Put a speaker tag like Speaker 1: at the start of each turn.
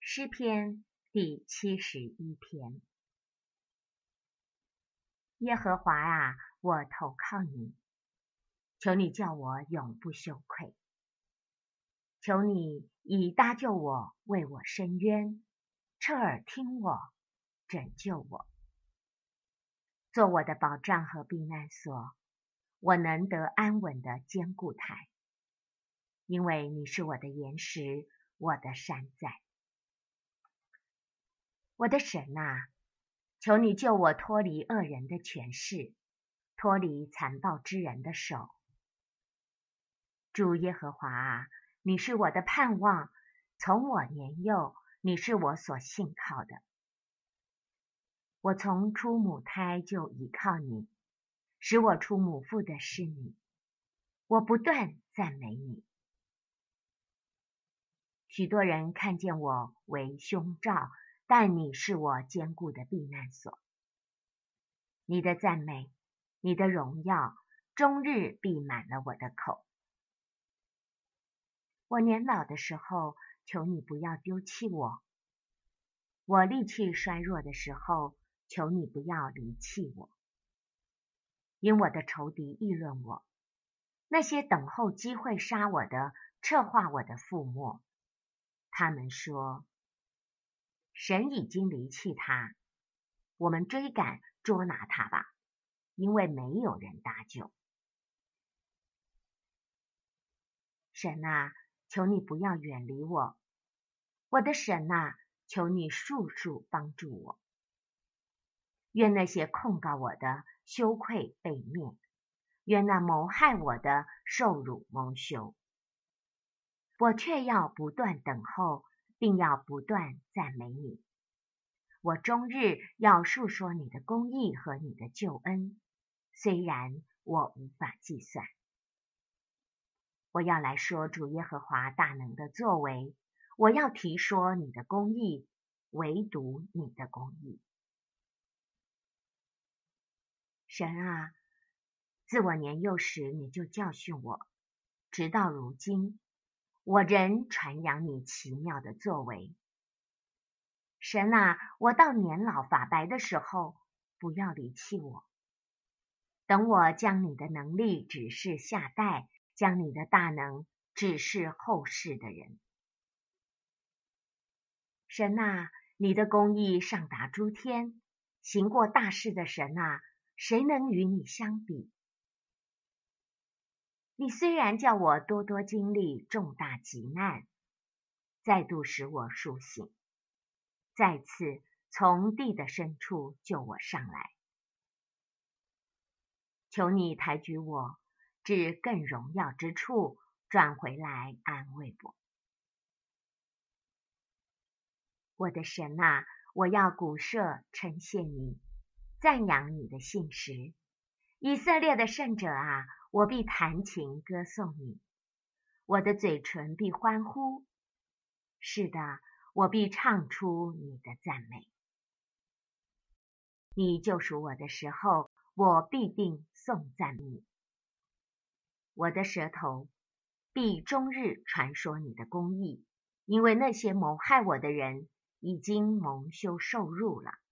Speaker 1: 诗篇第71篇。耶和华啊，我投靠你，求你叫我永不羞愧。求你以搭救我，为我伸冤，侧耳听我，拯救我，做我的保障和避难所，我能得安稳的坚固台。因为你是我的岩石，我的山寨。我的神啊，求你救我脱离恶人的权势，脱离残暴之人的手。主耶和华啊，你是我的盼望，从我年幼，你是我所信靠的。我从出母胎就倚靠你，使我出母腹的是你。我不断赞美你。许多人看见我为凶兆，但你是我坚固的避难所。你的赞美，你的荣耀，终日闭满了我的口。我年老的时候，求你不要丢弃我；我力气衰弱的时候，求你不要离弃我。因我的仇敌议论我，那些等候机会杀我的，策划我的覆没。他们说，神已经离弃他，我们追赶捉拿他吧，因为没有人搭救。神啊，求你不要远离我，我的神啊，求你速速帮助我。愿那些控告我的羞愧被灭，愿那谋害我的受辱蒙羞。我却要不断等候，并要不断赞美你。我终日要述说你的公义和你的救恩，虽然我无法计算。我要来说主耶和华大能的作为，我要提说你的公义，唯独你的公义。神啊，自我年幼时你就教训我，直到如今，我仍传扬你奇妙的作为。神啊，我到年老发白的时候，不要离弃我。等我将你的能力指示下代，将你的大能指示后世的人。神啊，你的公义上达诸天，行过大事的神啊，谁能与你相比？你虽然叫我多多经历重大急难，再度使我苏醒，再次从地的深处救我上来。求你抬举我至更荣耀之处，转回来安慰我。我的神啊，我要鼓瑟称谢你，赞扬你的信实。以色列的圣者啊，我必弹琴歌颂你，我的嘴唇必欢呼。是的，我必唱出你的赞美。你救赎我的时候，我必定颂赞你。我的舌头必终日传说你的公义，因为那些谋害我的人已经蒙羞受辱了。